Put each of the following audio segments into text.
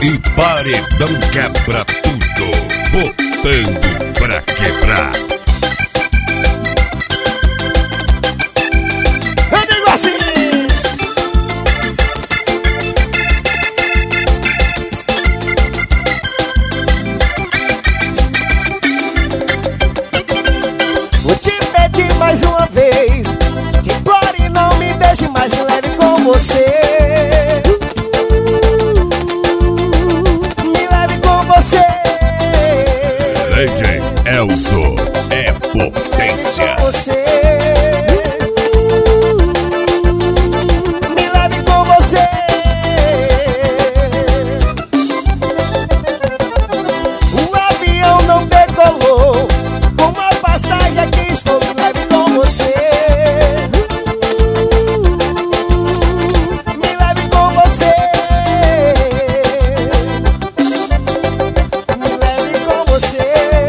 e paredão quebra tudo, botando pra quebrar. Eu digo assim. Vou te pedir mais uma vez, te imploro e não me deixe mais, me leve com você. Me leve com você. DJ Elzo é potência. Você. Me leve com você. O avião não decolou, com uma passagem aqui estou, me leve com você. Me leve com você. Me leve com você.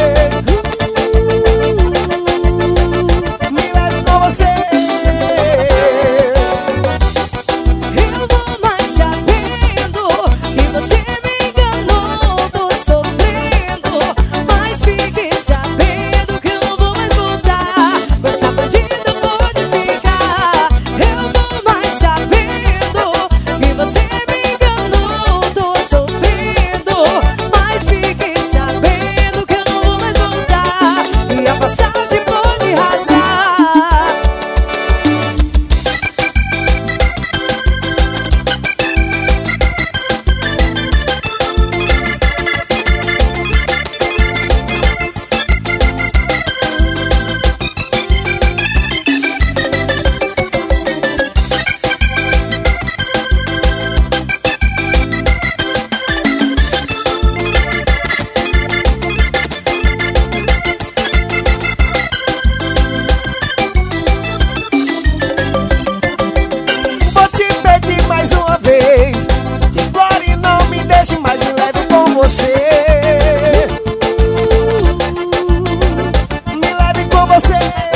Me leve com você. Eu vou mais sabendo que você me enganou, tô sofrendo, mas fique sabendo que eu não vou mais voltar, com essa bandida pode ficar. Eu vou mais sabendo que você me enganou, tô sofrendo, mas fique sabendo que eu não vou mais voltar, e a passagem pode rasgar. Vou te pedir mais uma vez, te imploro e não me deixe mais, me leve com você. Me leve com você.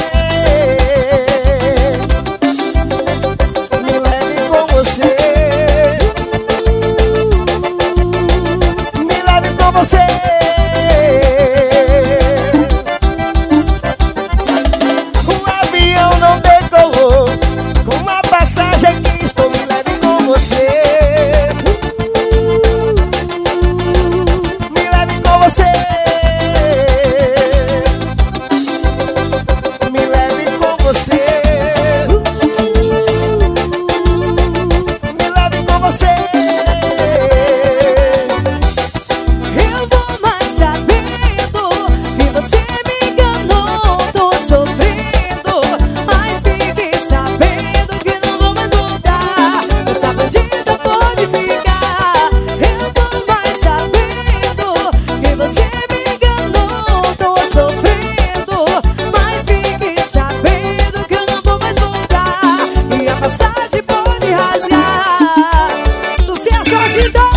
Me leve com você. Me leve com você. O avião não decolou, com uma passagem que estou, me leve com você. Me leve com você. Me leve com você. Me leve com você. Eu vou mais sabendo que você me enganou, tô sofrendo, mas fique sabendo que não vou mais voltar, essa bandida pode ficar. Eu vou mais sabendo que você me enganou, tô sofrendo, mas fique sabendo que eu não vou mais voltar, e a passagem pode rasgar. Sucesso, agitador!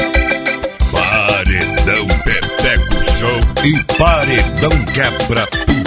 Paredão Pepeco Show e paredão quebra tudo.